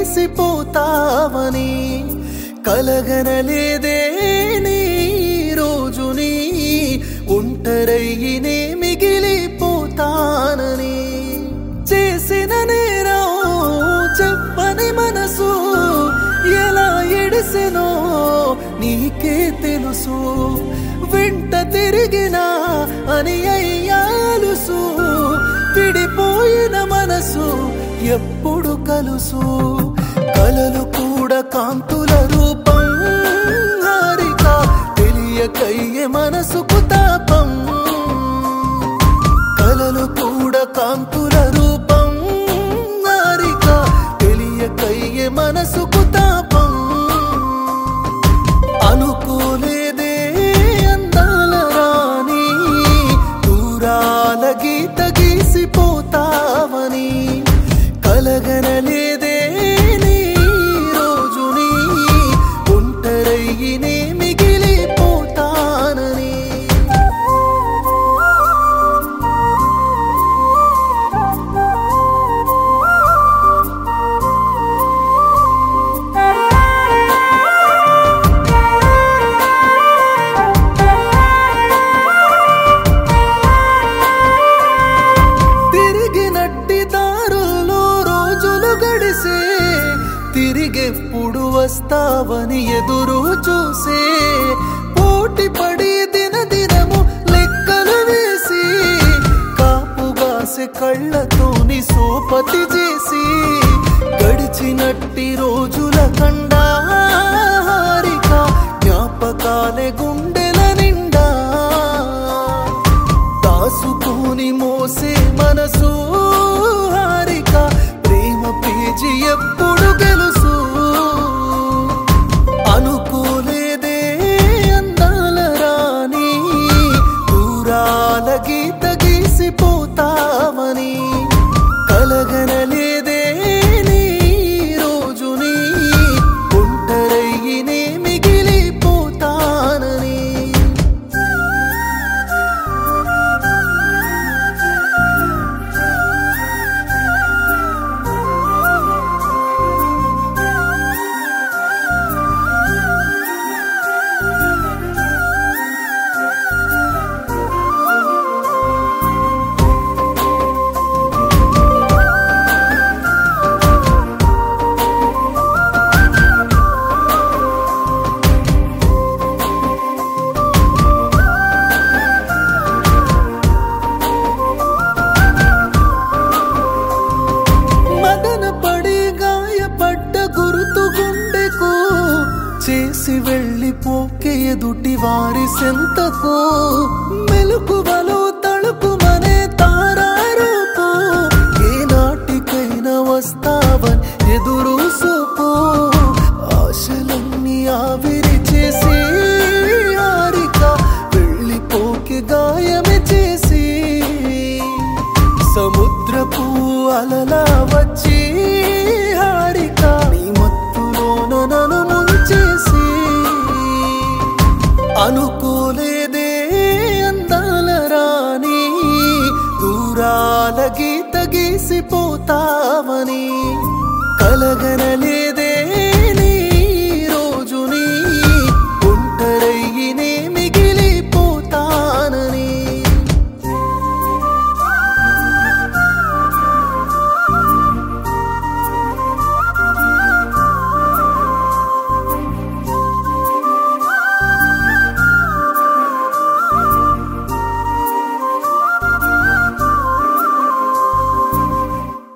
తెగిసిపోతావని కలగనలేదే నీ రోజుని ఒంటరయ్యినే మిగిలిపోతానని చేసిన నేరం చెప్పని మనసు ఎలా ఎడిసెనో నీకే తెలుసు వెంట తిరిగినా అని అయ్యాలుసు విడిపోయిన మనసు ఎప్పుడు కలుసు కలలు కూడా కాంతుల రూపం హారిక తెలియకయ్యే మనసుకు తాపం కలలు కూడా కాంతుల రూపం హారిక తెలియకయ్యే మనసుకు తాపం అనుకోలేదే అందాల రాణి దూరాల గీత గీసిపోతావని కలగనలేదే నీ రోజుని ఒంటరయ్యినే మిగిలిపోతానని తిరిగెప్పుడు వస్తావని ఎదురు చూసే పోటీ పడి దినదినము లెక్కలు వేసి కాపుగాసే కళ్ళతోని సోపతి చేసి గడిచినట్టి రోజుల కండా హారిక జ్ఞాపకాలే గుండెల నిండా దాసుకొని మోసే మనసు హారిక ప్రేమ పేజీ ఎప్పుడు గెలుసు అనుకోలేదే అందాల రాణి దూరాల గీత గీసిపోతావని కలగనలేదే నీ రోజుని ఒంటరయ్యినే మిగిలిపోతానని చేసి వెళ్ళిపోకే ఎదుటి వారి సెంతకు మెలుకువలో తలుపుమనే తారారూపు ఏ నాటికైనా వస్తావని ఎదురు సూపు ఆశలన్నీ ఆవిరి చేసి హారిక వెళ్ళిపోకే గాయమే చేసి సముద్రపు అలలా వచ్చి హారిక నీ మత్తులోన నన్ను ముంచేసి అనుకోలేదే అందాల రాణి దూరాల గీత గీసిపోతావని కలగనలేదే నీ రోజుని ఒంటరయ్యినే మిగిలిపోతా